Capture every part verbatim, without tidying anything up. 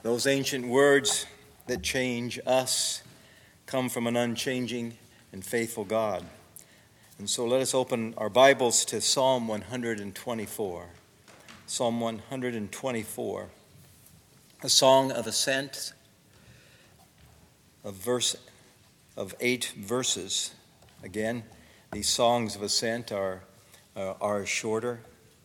Those ancient words that change us come from an unchanging and faithful God. And so let us open our Bibles to Psalm one twenty-four. Psalm one twenty-four, a song of ascent, a verse of eight verses. Again, these songs of ascent are, uh, are shorter.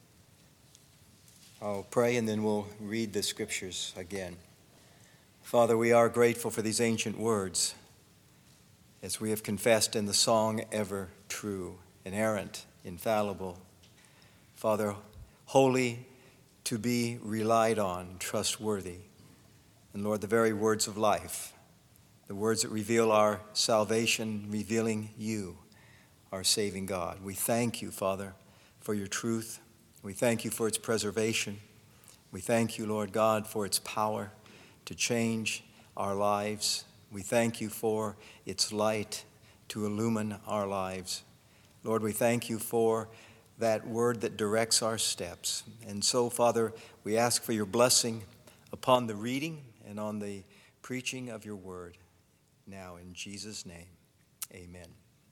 I'll pray and then we'll read the scriptures again. Father, we are grateful for these ancient words, as we have confessed in the song, ever true, inerrant, infallible. Father, holy, to be relied on, trustworthy. And Lord, the very words of life, the words that reveal our salvation, revealing you, our saving God. We thank you, Father, for your truth. We thank you for its preservation. We thank you, Lord God, for its power to change our lives. We thank you for its light to illumine our lives. Lord, we thank you for that word that directs our steps. And so, Father, we ask for your blessing upon the reading and on the preaching of your word. Now, in Jesus' name, amen.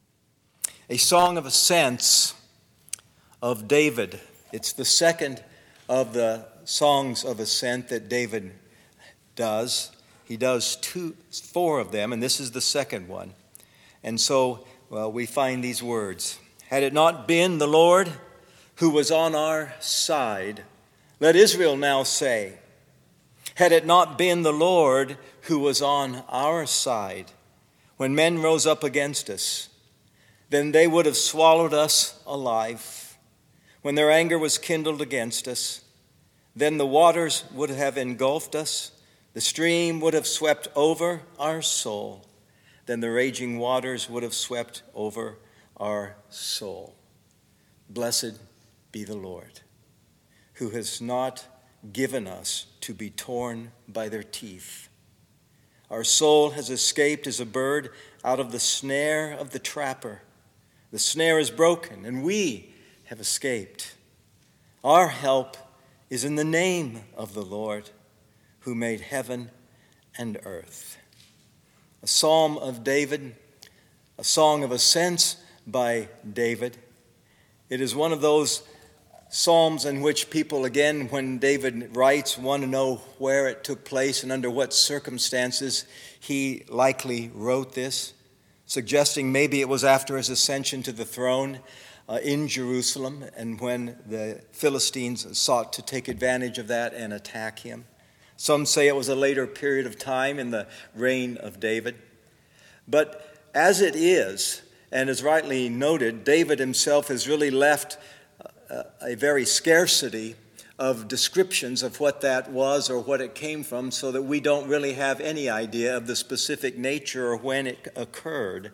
A song of ascents of David. It's the second of the songs of ascent that David does. He does two, four of them, and this is the second one. And so, well, we find these words. Had it not been the Lord who was on our side, let Israel now say, had it not been the Lord who was on our side, when men rose up against us, then they would have swallowed us alive. When their anger was kindled against us, then the waters would have engulfed us. The stream would have swept over our soul. Then the raging waters would have swept over our soul. Blessed be the Lord, who has not given us to be torn by their teeth. Our soul has escaped as a bird out of the snare of the trapper. The snare is broken, and we have escaped. Our help is in the name of the Lord, who made heaven and earth. A psalm of David, a song of ascents by David. It is one of those psalms in which people, again, when David writes, want to know where it took place and under what circumstances he likely wrote this, suggesting maybe it was after his ascension to the throne uh, in Jerusalem, and when the Philistines sought to take advantage of that and attack him. Some say it was a later period of time in the reign of David. But as it is, and as rightly noted, David himself has really left a, a very scarcity of descriptions of what that was or what it came from, so that we don't really have any idea of the specific nature or when it occurred.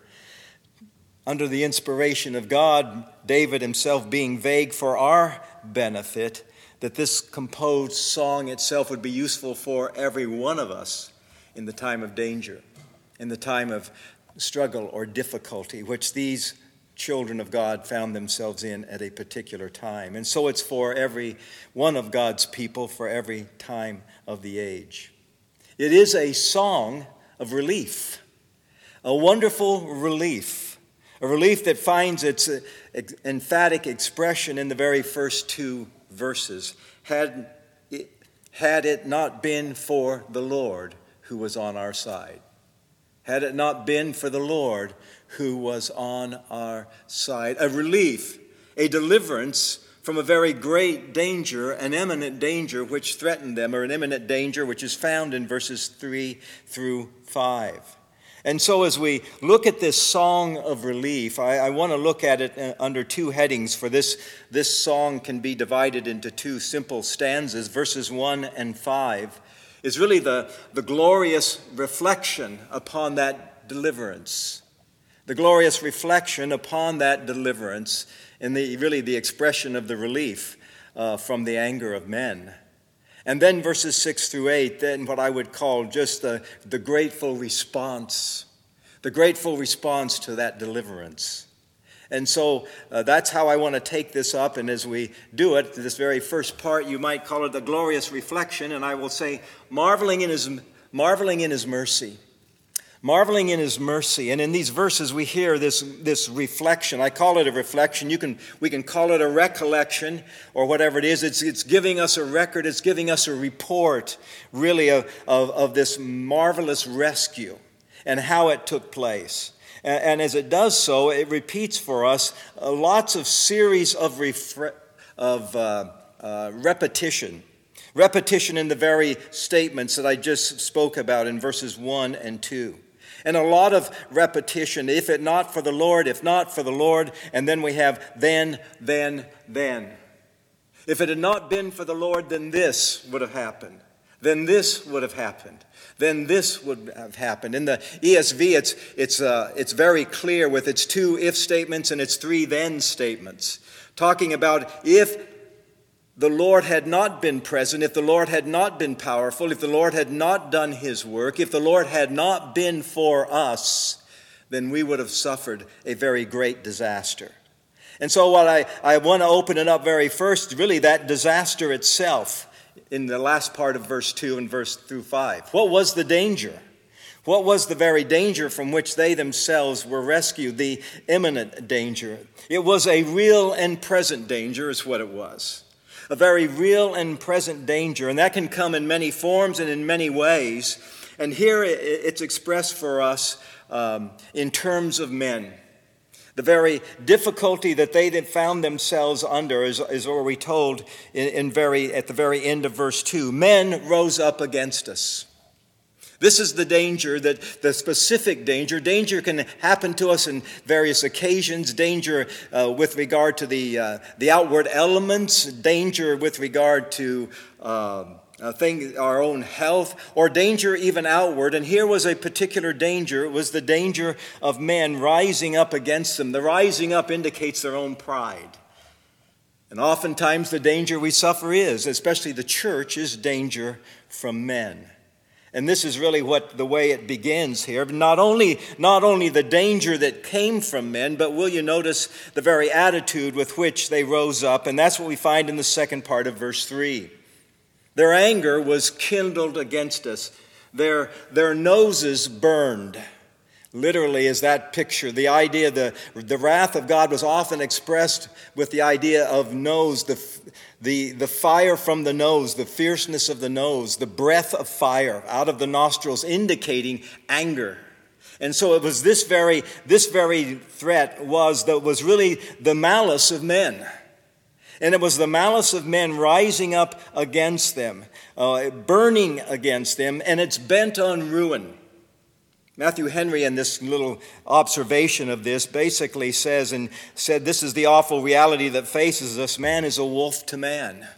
Under the inspiration of God, David himself being vague for our benefit, that this composed song itself would be useful for every one of us in the time of danger, in the time of struggle or difficulty, which these children of God found themselves in at a particular time. And so it's for every one of God's people, for every time of the age. It is a song of relief, a wonderful relief, a relief that finds its emphatic expression in the very first two verses. Had it, had it not been for the Lord who was on our side. Had it not been for the Lord who was on our side. A relief, a deliverance from a very great danger, an imminent danger which threatened them, or an imminent danger which is found in verses three through five. And so as we look at this song of relief, I, I want to look at it under two headings, for this, this song can be divided into two simple stanzas. Verses one and five is really the, the glorious reflection upon that deliverance. The glorious reflection upon that deliverance and the, really the expression of the relief uh, from the anger of men. And then verses six through eight, then what I would call just the, the grateful response, the grateful response to that deliverance. And so uh, that's how I want to take this up. And as we do it, this very first part, you might call it the glorious reflection. And I will say, marveling in his, marveling in his mercy. Marveling in his mercy. And in these verses, we hear this, this reflection. I call it a reflection. You can, we can call it a recollection or whatever it is. It's, it's giving us a record. It's giving us a report, really, of, of, of this marvelous rescue and how it took place. And, and as it does so, it repeats for us uh, lots of series of, refre- of uh, uh, repetition. Repetition in the very statements that I just spoke about in verses one and two. And a lot of repetition, if it not for the Lord, if not for the Lord, and then we have then, then, then. If it had not been for the Lord, then this would have happened. Then this would have happened. Then this would have happened. In the E S V, it's, it's, uh, it's very clear with its two if statements and its three then statements, talking about if the Lord had not been present, if the Lord had not been powerful, if the Lord had not done his work, if the Lord had not been for us, then we would have suffered a very great disaster. And so what I, I want to open it up very first, really that disaster itself in the last part of verse two and verse through five. What was the danger? What was the very danger from which they themselves were rescued? The imminent danger. It was a real and present danger is what it was. A very real and present danger, and that can come in many forms and in many ways. And here it's expressed for us um, in terms of men. The very difficulty that they found themselves under is, is what we're told in, in very, at the very end of verse two. Men rose up against us. This is the danger, that the specific danger. Danger can happen to us in various occasions. Danger uh, with regard to the uh, the outward elements. Danger with regard to uh, uh, thing, our own health, or danger even outward. And here was a particular danger. It was the danger of men rising up against them. The rising up indicates their own pride. And oftentimes the danger we suffer is, especially the church, is danger from men. And this is really what the way it begins here. Not only, not only the danger that came from men, but will you notice the very attitude with which they rose up? And that's what we find in the second part of verse three. Their anger was kindled against us. Their, their noses burned. Literally is that picture. The idea, the, the wrath of God was often expressed with the idea of nose, the, the, the fire from the nose, the fierceness of the nose, the breath of fire out of the nostrils, indicating anger. And so it was this very, this very threat was that was really the malice of men. And it was the malice of men rising up against them, uh, burning against them, and it's bent on ruin. Matthew Henry, in this little observation of this, basically says and said this is the awful reality that faces us. Man is a wolf to man.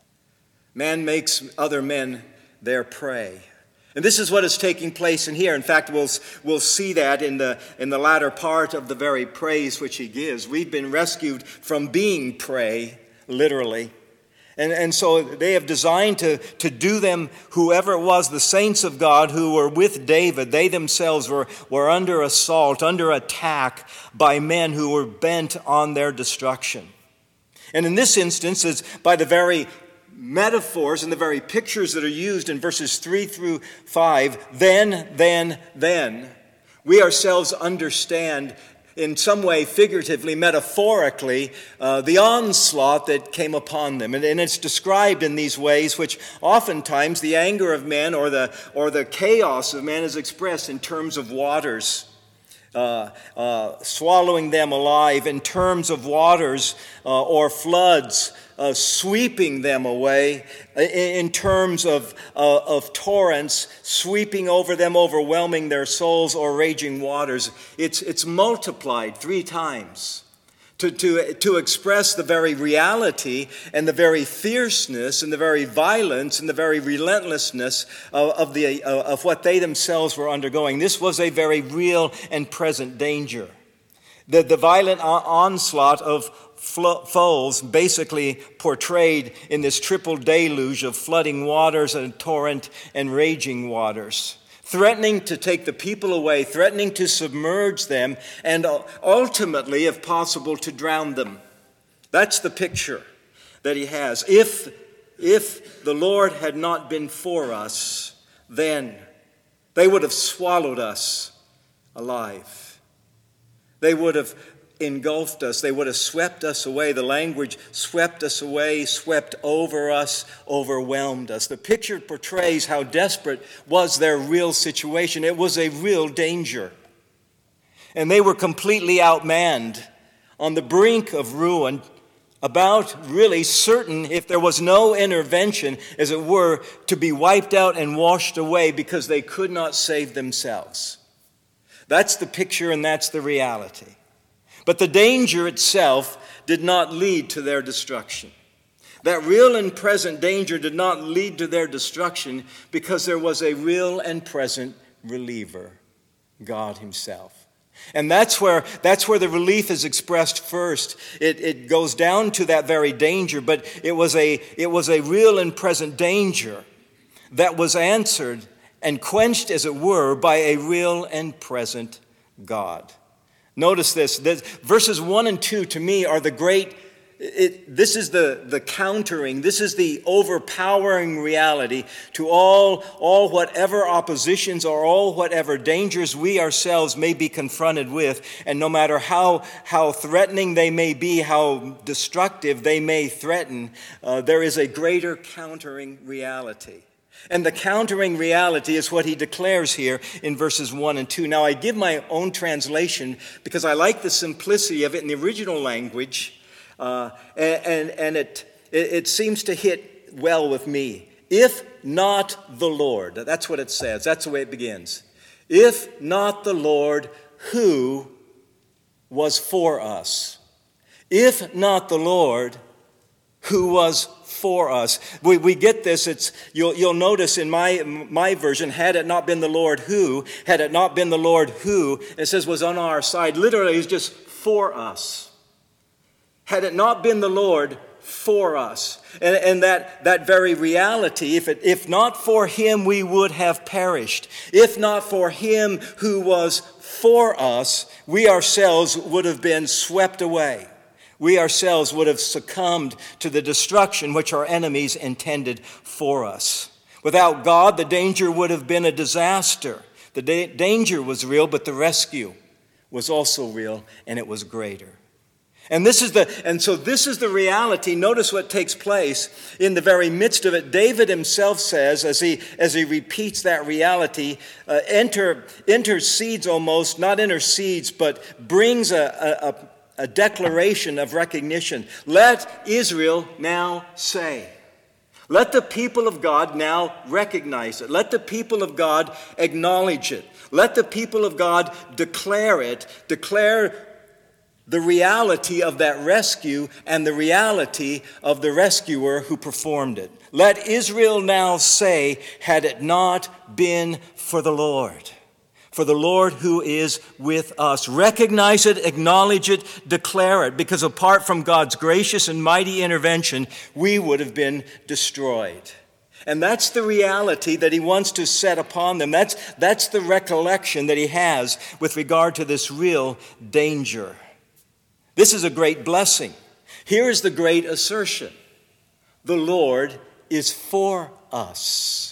Man makes other men their prey. And this is what is taking place in here. In fact, we'll, we'll see that in the, in the latter part of the very praise which he gives. We've been rescued from being prey, literally. And, and so they have designed to, to do them, whoever it was, the saints of God who were with David, they themselves were, were under assault, under attack by men who were bent on their destruction. And in this instance, it's by the very metaphors and the very pictures that are used in verses three through five, then, then, then, we ourselves understand in some way, figuratively, metaphorically, uh, the onslaught that came upon them. And, and it's described in these ways, which oftentimes the anger of men or the, or the chaos of men is expressed in terms of waters. Uh, uh, swallowing them alive, in terms of waters uh, or floods, uh, sweeping them away, in, in terms of, uh, of torrents, sweeping over them, overwhelming their souls, or raging waters. It's, it's multiplied three times to, to, to express the very reality and the very fierceness and the very violence and the very relentlessness of, of, the, uh, of what they themselves were undergoing. This was a very real and present danger. The, the violent onslaught of foes basically portrayed in this triple deluge of flooding waters and torrent and raging waters. threatening to take the people away, threatening to submerge them, and ultimately, if possible, to drown them. That's the picture that he has. If, if the Lord had not been for us, then they would have swallowed us alive. They would have engulfed us. They would have swept us away. The language swept us away, swept over us, overwhelmed us. The picture portrays how desperate was their real situation. It was a real danger. And they were completely outmanned, on the brink of ruin, about really certain, if there was no intervention, as it were, to be wiped out and washed away because they could not save themselves. That's the picture and that's the reality. But the danger itself did not lead to their destruction. That real and present danger did not lead to their destruction because there was a real and present reliever, God himself. And that's where, that's where the relief is expressed first. It, it goes down to that very danger, but it was a, it was a real and present danger that was answered and quenched, as it were, by a real and present God. Notice this, this verses one and two to me are the great, it, this is the, the countering, this is the overpowering reality to all, all whatever oppositions or all whatever dangers we ourselves may be confronted with. And no matter how, how threatening they may be, how destructive they may threaten, uh, there is a greater countering reality. And the countering reality is what he declares here in verses one and two. Now, I give my own translation because I like the simplicity of it in the original language, uh, and, and it, it seems to hit well with me. If not the Lord, that's what it says. That's the way it begins. If not the Lord who was for us. If not the Lord who was for us. We, we get this, it's, you'll, you'll notice in my, my version, had it not been the Lord who, had it not been the Lord who, it says was on our side. Literally, it's just for us. Had it not been the Lord for us. And, and that, that very reality, if, it, if not for him, we would have perished. If not for him who was for us, we ourselves would have been swept away. We ourselves would have succumbed to the destruction which our enemies intended for us. Without God, the danger would have been a disaster. The da- danger was real, but the rescue was also real, and it was greater. And this is the and so this is the reality. Notice what takes place in the very midst of it. David himself says, as he as he repeats that reality, uh, enter intercedes almost, not intercedes, but brings a, a, a A declaration of recognition. Let Israel now say. Let the people of God now recognize it. Let the people of God acknowledge it. Let the people of God declare it. Declare the reality of that rescue and the reality of the rescuer who performed it. Let Israel now say, had it not been for the Lord. For the Lord who is with us. Recognize it, acknowledge it, declare it, because apart from God's gracious and mighty intervention, we would have been destroyed. And that's the reality that he wants to set upon them. That's, that's the recollection that he has with regard to this real danger. This is a great blessing. Here is the great assertion. The Lord is for us.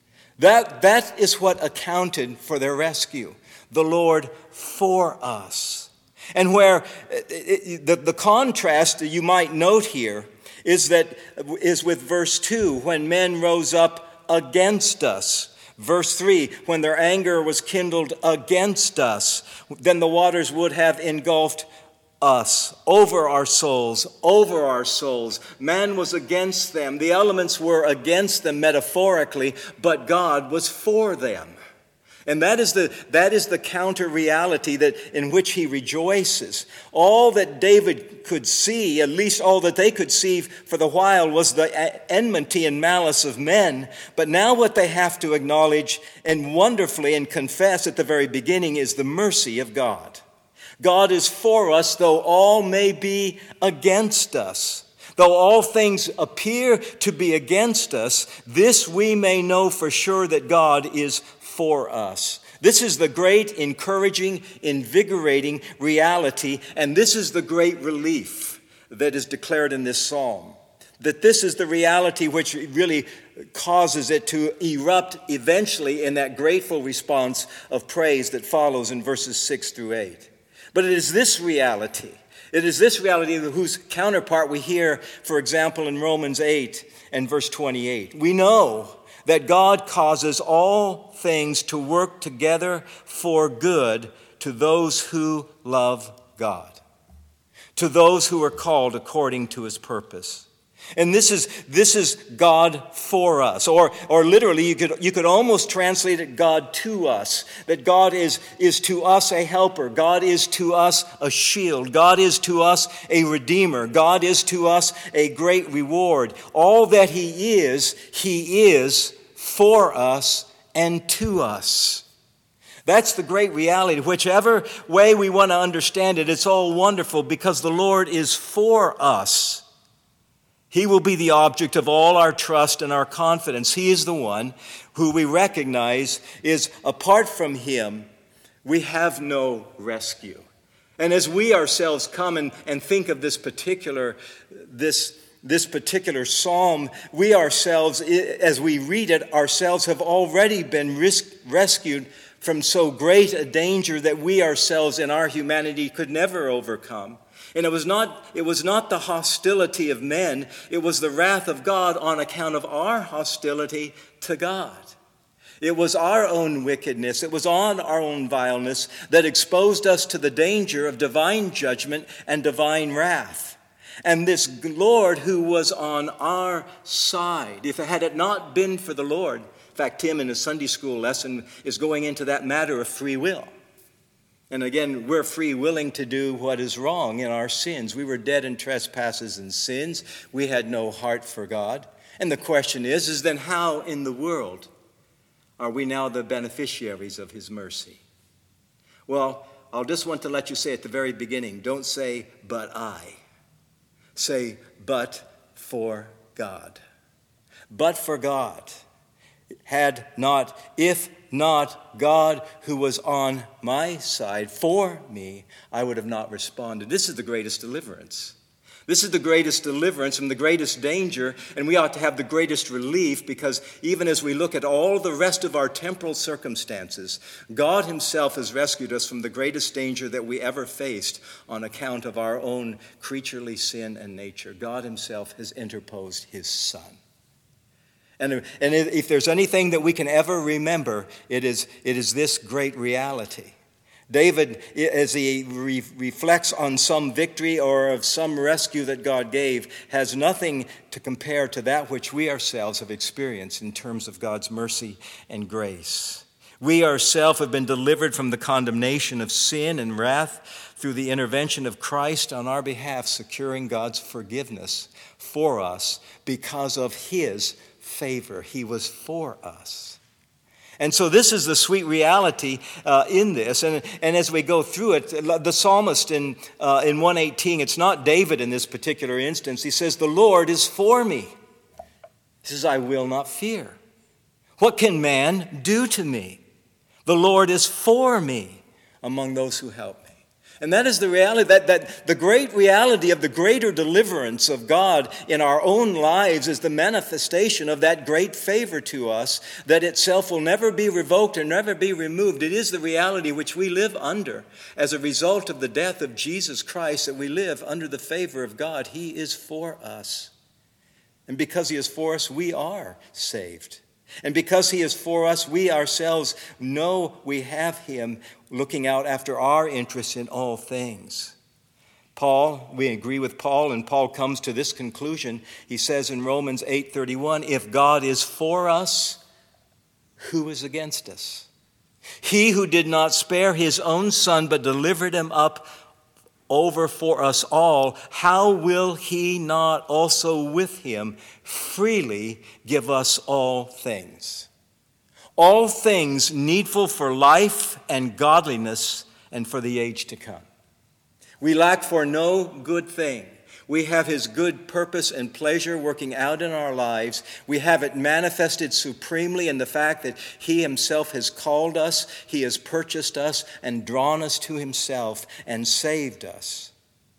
That, that is what accounted for their rescue. The Lord for us. And where it, it, the, the contrast that you might note here is that is with verse two, when men rose up against us. Verse three, when their anger was kindled against us, then the waters would have engulfed us, over our souls, over our souls. Man was against them. The elements were against them metaphorically, but God was for them. And that is the, that is the counter reality that in which he rejoices. All that David could see, at least all that they could see for the while, was the enmity and malice of men. But now what they have to acknowledge and wonderfully and confess at the very beginning is the mercy of God. God is for us, though all may be against us. Though all things appear to be against us, this we may know for sure, that God is for us. This is the great, encouraging, invigorating reality, and this is the great relief that is declared in this psalm. That this is the reality which really causes it to erupt eventually in that grateful response of praise that follows in verses six through eight. But it is this reality, it is this reality whose counterpart we hear, for example, in Romans eight and verse twenty-eight. We know that God causes all things to work together for good to those who love God, to those who are called according to his purpose. And this is this is God for us, or or literally you could you could almost translate it God to us. That God is is to us a helper, God is to us a shield, God is to us a redeemer, God is to us a great reward. All that he is, he is for us and to us. That's the great reality. Whichever way we want to understand it, it's all wonderful because the Lord is for us. He will be the object of all our trust and our confidence. He is the one who we recognize is, apart from him, we have no rescue. And as we ourselves come and, and think of this particular, this, this particular psalm, we ourselves, as we read it, ourselves have already been risk, rescued from so great a danger that we ourselves in our humanity could never overcome. And it was not it was not the hostility of men, it was the wrath of God on account of our hostility to God. It was our own wickedness, it was on our own vileness that exposed us to the danger of divine judgment and divine wrath. And this Lord who was on our side, if it had it not been for the Lord, in fact, Tim in his Sunday school lesson is going into that matter of free will. And again, we're free willing to do what is wrong in our sins. We were dead in trespasses and sins. We had no heart for God. And the question is, is then how in the world are we now the beneficiaries of his mercy? Well, I'll just want to let you say at the very beginning, don't say, but I. Say, but for God. But for God. Had not, if not God who was on my side for me, I would have not responded. This is the greatest deliverance. This is the greatest deliverance from the greatest danger, and we ought to have the greatest relief because even as we look at all the rest of our temporal circumstances, God himself has rescued us from the greatest danger that we ever faced on account of our own creaturely sin and nature. God himself has interposed his Son. And, and if there's anything that we can ever remember, it is, it is this great reality. David, as he re- reflects on some victory or of some rescue that God gave, has nothing to compare to that which we ourselves have experienced in terms of God's mercy and grace. We ourselves have been delivered from the condemnation of sin and wrath through the intervention of Christ on our behalf, securing God's forgiveness for us because of his favor. He was for us. And so this is the sweet reality uh, in this. And, and as we go through it, the psalmist in, uh, in one eighteen, it's not David in this particular instance. He says, the Lord is for me. He says, I will not fear. What can man do to me? The Lord is for me among those who help me. And that is the reality, that, that the great reality of the greater deliverance of God in our own lives is the manifestation of that great favor to us that itself will never be revoked and never be removed. It is the reality which we live under as a result of the death of Jesus Christ, that we live under the favor of God. He is for us. And because he is for us, we are saved. And because he is for us, we ourselves know we have him looking out after our interests in all things. Paul, we agree with Paul, and Paul comes to this conclusion. He says in Romans eight thirty-one, if God is for us, who is against us? He who did not spare his own son, but delivered him up over for us all, how will he not also with him freely give us all things? All things needful for life and godliness and for the age to come. We lack for no good thing. We have his good purpose and pleasure working out in our lives. We have it manifested supremely in the fact that he himself has called us, he has purchased us and drawn us to himself and saved us.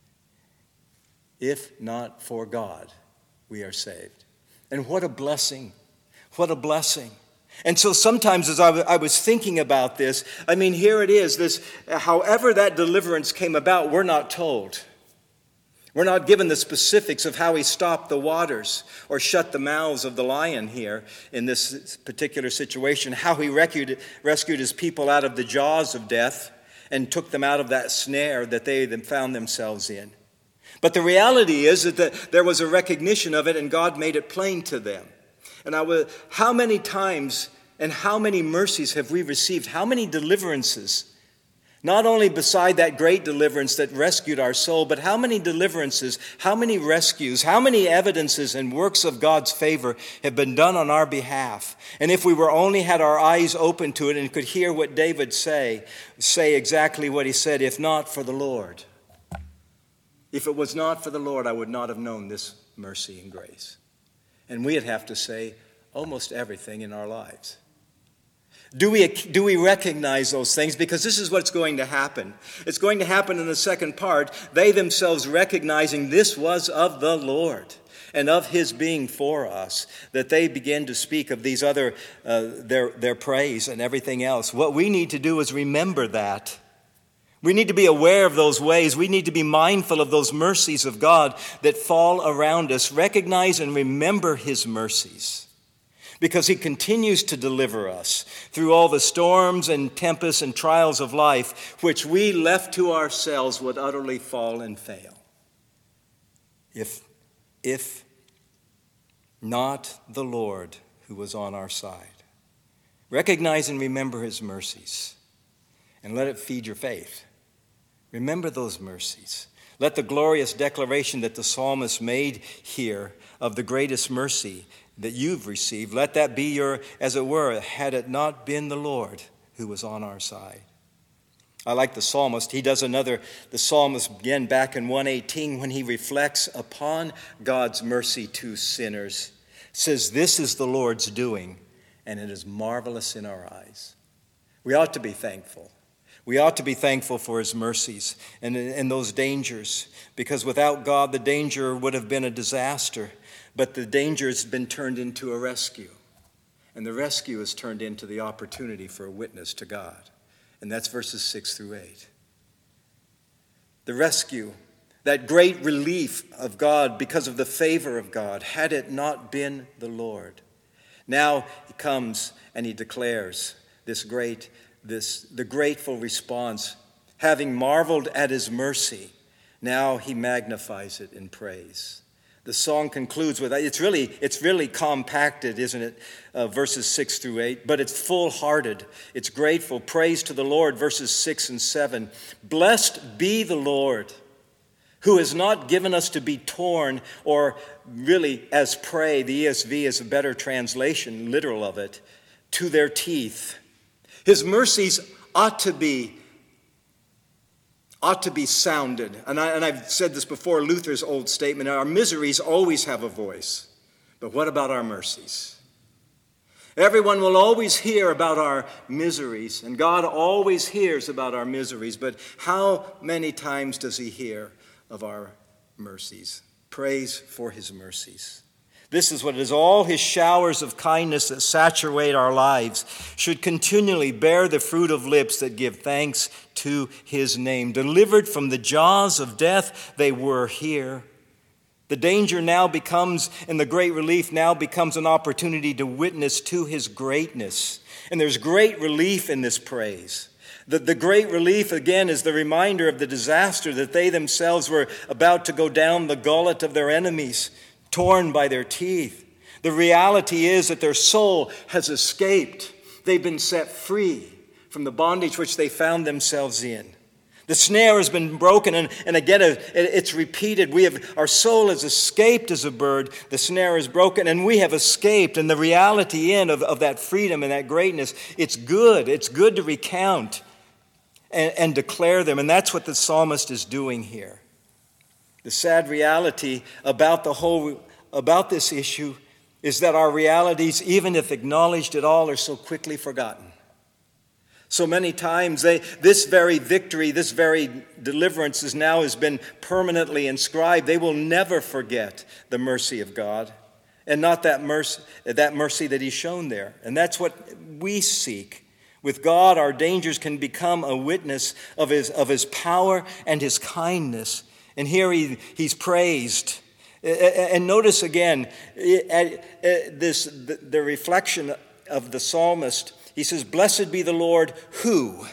If not for God, we are saved. And what a blessing. What a blessing. And so sometimes as I, w- I was thinking about this, I mean, here it is, this, however that deliverance came about, we're not told. We're not given the specifics of how he stopped the waters or shut the mouths of the lion here in this particular situation, how he rescued, rescued his people out of the jaws of death and took them out of that snare that they then found themselves in. But the reality is that the, there was a recognition of it and God made it plain to them. And I will, how many times and how many mercies have we received? How many deliverances? Not only beside that great deliverance that rescued our soul, but how many deliverances, how many rescues, how many evidences and works of God's favor have been done on our behalf? And if we were only had our eyes open to it and could hear what David say, say exactly what he said, if not for the Lord. If it was not for the Lord, I would not have known this mercy and grace. And we'd have to say almost everything in our lives. Do we, do we recognize those things? Because this is what's going to happen. It's going to happen in the second part. They themselves recognizing this was of the Lord and of his being for us, that they begin to speak of these other, uh, their, their praise and everything else. What we need to do is remember that. We need to be aware of those ways. We need to be mindful of those mercies of God that fall around us. Recognize and remember his mercies. Because he continues to deliver us through all the storms and tempests and trials of life, which we left to ourselves would utterly fall and fail. If, if not the Lord who was on our side. Recognize and remember his mercies, and let it feed your faith. Remember those mercies. Let the glorious declaration that the psalmist made here of the greatest mercy that you've received, let that be your, as it were, had it not been the Lord who was on our side. I like the psalmist. He does another, the psalmist again back in one eighteen when he reflects upon God's mercy to sinners, says, this is the Lord's doing, and it is marvelous in our eyes. We ought to be thankful. We ought to be thankful for his mercies and, and those dangers, because without God, the danger would have been a disaster. But the danger has been turned into a rescue. And the rescue has turned into the opportunity for a witness to God. And that's verses six through eight. The rescue, that great relief of God because of the favor of God, had it not been the Lord. Now he comes and he declares this great, this the grateful response. Having marveled at his mercy, now he magnifies it in praise. The song concludes with, it's really, it's really compacted, isn't it? Uh, verses six through eight, but it's full-hearted. It's grateful. Praise to the Lord, verses six and seven. Blessed be the Lord, who has not given us to be torn, or really as prey, the E S V is a better translation, literal of it, to their teeth. His mercies ought to be ought to be sounded. And, I, and I've said this before, Luther's old statement, our miseries always have a voice. But what about our mercies? Everyone will always hear about our miseries, and God always hears about our miseries. But how many times does he hear of our mercies? Praise for his mercies. This is what it is. All his showers of kindness that saturate our lives should continually bear the fruit of lips that give thanks to his name. Delivered from the jaws of death, they were here. The danger now becomes, and the great relief now becomes an opportunity to witness to his greatness. And there's great relief in this praise. The, the great relief, again, is the reminder of the disaster that they themselves were about to go down the gullet of their enemies, torn by their teeth. The reality is that their soul has escaped. They've been set free from the bondage which they found themselves in. The snare has been broken, and, and again it's repeated. We have our soul has escaped as a bird. The snare is broken, and we have escaped. And the reality in of, of that freedom and that greatness, it's good. It's good to recount and, and declare them. And that's what the psalmist is doing here. The sad reality about the whole, about this issue is that our realities, even if acknowledged at all, are so quickly forgotten. So many times, they, this very victory, this very deliverance is now has been permanently inscribed. They will never forget the mercy of God, and not that mercy, that mercy that He's shown there. And that's what we seek. With God, our dangers can become a witness of His of His power and His kindness. And here he, He's praised. And notice again this the, the reflection of the psalmist. He says, "Blessed be the Lord who."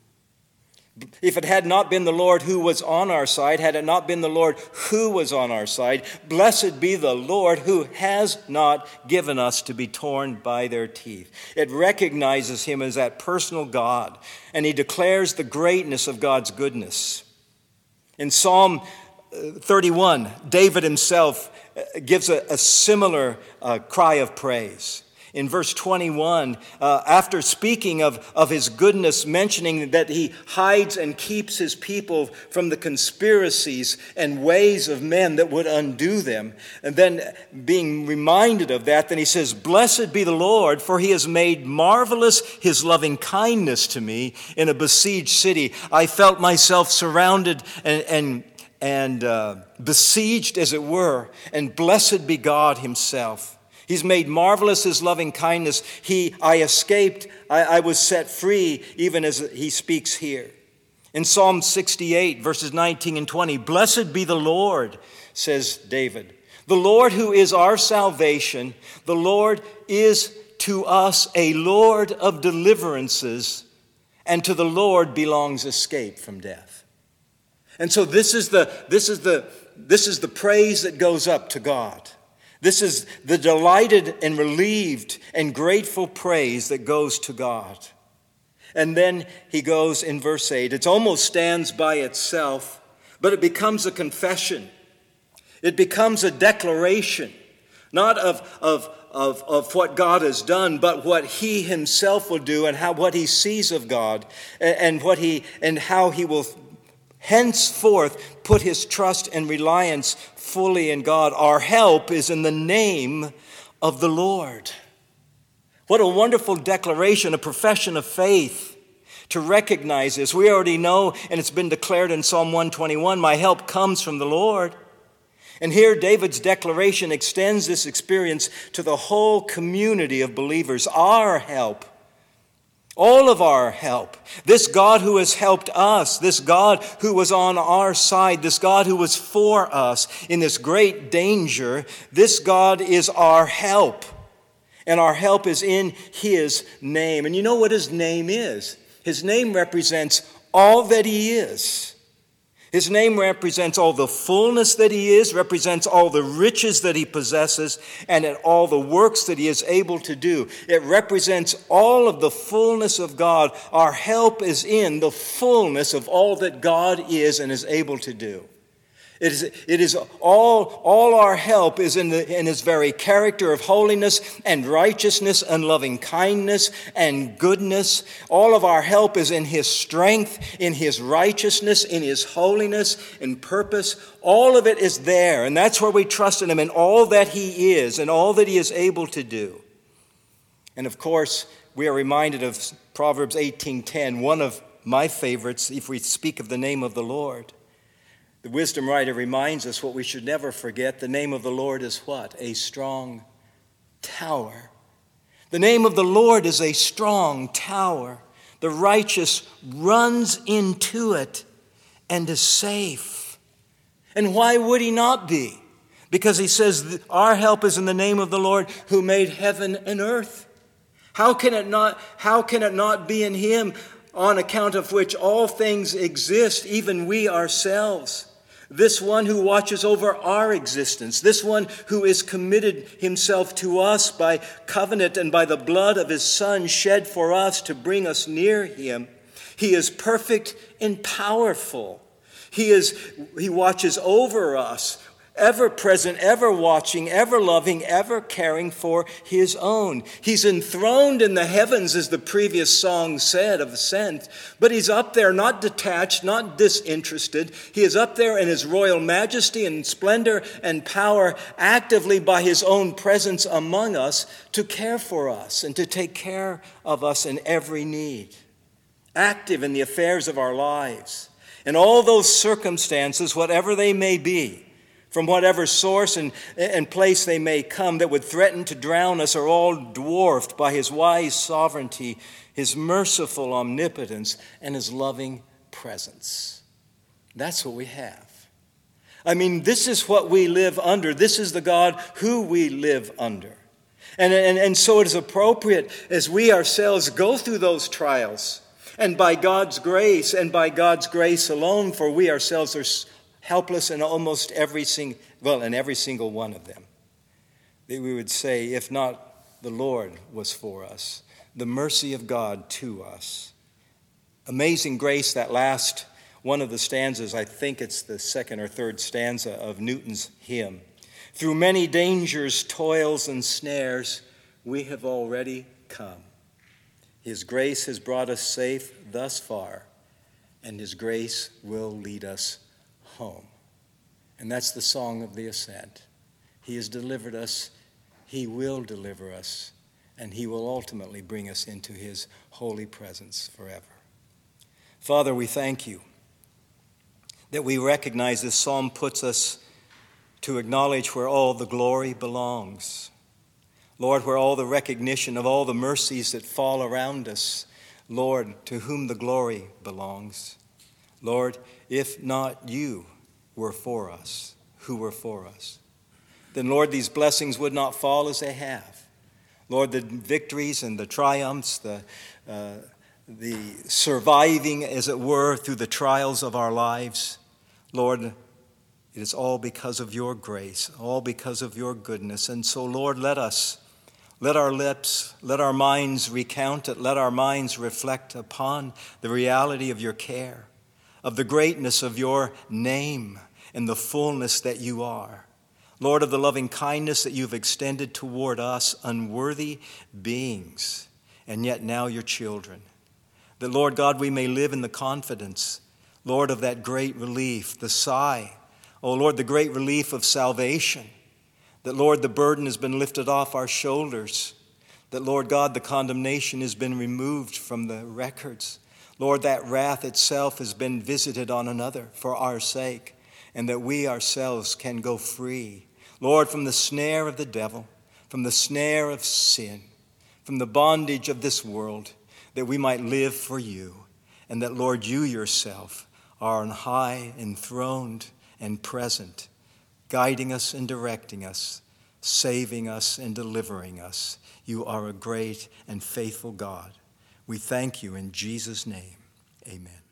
If it had not been the Lord who was on our side, had it not been the Lord who was on our side, blessed be the Lord who has not given us to be torn by their teeth. It recognizes Him as that personal God, and he declares the greatness of God's goodness. In Psalm thirty-one, David himself gives a, a similar uh, cry of praise. In verse twenty-one, uh, after speaking of, of His goodness, mentioning that He hides and keeps His people from the conspiracies and ways of men that would undo them, and then being reminded of that, then he says, "Blessed be the Lord, for He has made marvelous His loving kindness to me in a besieged city. I felt myself surrounded and, and, and uh, besieged, as it were, and blessed be God Himself. He's made marvelous His loving kindness. He, I escaped, I, I was set free, even as he speaks here." In Psalm sixty-eight, verses nineteen and twenty, "Blessed be the Lord," says David, "the Lord who is our salvation. The Lord is to us a Lord of deliverances, and to the Lord belongs escape from death." And so this is the, this is the, this is the praise that goes up to God. This is the delighted and relieved and grateful praise that goes to God. And then he goes in verse eight. It almost stands by itself, but it becomes a confession. It becomes a declaration, not of, of, of, of what God has done, but what He Himself will do, and how what He sees of God, and, and what He and how He will henceforth put His trust and reliance fully in God. Our help is in the name of the Lord. What a wonderful declaration, a profession of faith to recognize this. We already know, and it's been declared in Psalm one twenty-one, "My help comes from the Lord." And here David's declaration extends this experience to the whole community of believers. Our help, all of our help, this God who has helped us, this God who was on our side, this God who was for us in this great danger, this God is our help. And our help is in His name. And you know what His name is? His name represents all that He is. His name represents all the fullness that He is, represents all the riches that He possesses, and all the works that He is able to do. It represents all of the fullness of God. Our help is in the fullness of all that God is and is able to do. It is, it is all, all our help is in, the, in His very character of holiness and righteousness and loving kindness and goodness. All of our help is in His strength, in His righteousness, in His holiness and purpose. All of it is there, and that's where we trust in Him and all that He is and all that He is able to do. And of course, we are reminded of Proverbs eighteen ten, one of my favorites if we speak of the name of the Lord. The wisdom writer reminds us what we should never forget. The name of the Lord is what? A strong tower. The name of the Lord is a strong tower. The righteous runs into it and is safe. And why would he not be? Because he says, our help is in the name of the Lord who made heaven and earth. How can it not, how can it not be in Him, on account of which all things exist, even we ourselves? This one who watches over our existence, this one who is committed Himself to us by covenant and by the blood of His Son shed for us to bring us near Him. He is perfect and powerful. He is, He watches over us ever present, ever watching, ever loving, ever caring for his own. He's enthroned in the heavens, as the previous song said of ascent, but he's up there not detached, not disinterested. He is up there in his royal majesty and splendor and power, actively by his own presence among us to care for us and to take care of us in every need. Active in the affairs of our lives. In all those circumstances, whatever they may be, from whatever source and, and place they may come that would threaten to drown us, are all dwarfed by his wise sovereignty, his merciful omnipotence, and his loving presence. That's what we have. I mean, this is what we live under. This is the God who we live under. And, and, and so it is appropriate as we ourselves go through those trials, and by God's grace, and by God's grace alone, for we ourselves are helpless in almost every single, well, in every single one of them, that we would say, if not the Lord was for us, the mercy of God to us. Amazing Grace, that last one of the stanzas, I think it's the second or third stanza of Newton's hymn. Through many dangers, toils, and snares, we have already come. His grace has brought us safe thus far, and his grace will lead us home. And that's the song of the ascent. He has delivered us, he will deliver us, and he will ultimately bring us into his holy presence forever. Father, we thank you that we recognize this psalm puts us to acknowledge where all the glory belongs. Lord, where all the recognition of all the mercies that fall around us, Lord, to whom the glory belongs. Lord, if not you were for us, who were for us, then, Lord, these blessings would not fall as they have. Lord, the victories and the triumphs, the, uh, the surviving, as it were, through the trials of our lives, Lord, it is all because of your grace, all because of your goodness. And so, Lord, let us Let our lips, let our minds recount it, let our minds reflect upon the reality of your care, of the greatness of your name and the fullness that you are. Lord, of the loving kindness that you've extended toward us, unworthy beings, and yet now your children. That, Lord God, we may live in the confidence, Lord, of that great relief, the sigh, oh Lord, the great relief of salvation. That, Lord, the burden has been lifted off our shoulders. That, Lord God, the condemnation has been removed from the records. Lord, that wrath itself has been visited on another for our sake, and that we ourselves can go free, Lord, from the snare of the devil, from the snare of sin, from the bondage of this world, that we might live for you, and that, Lord, you yourself are on high, enthroned, and present, guiding us and directing us, saving us and delivering us. You are a great and faithful God. We thank you in Jesus' name. Amen.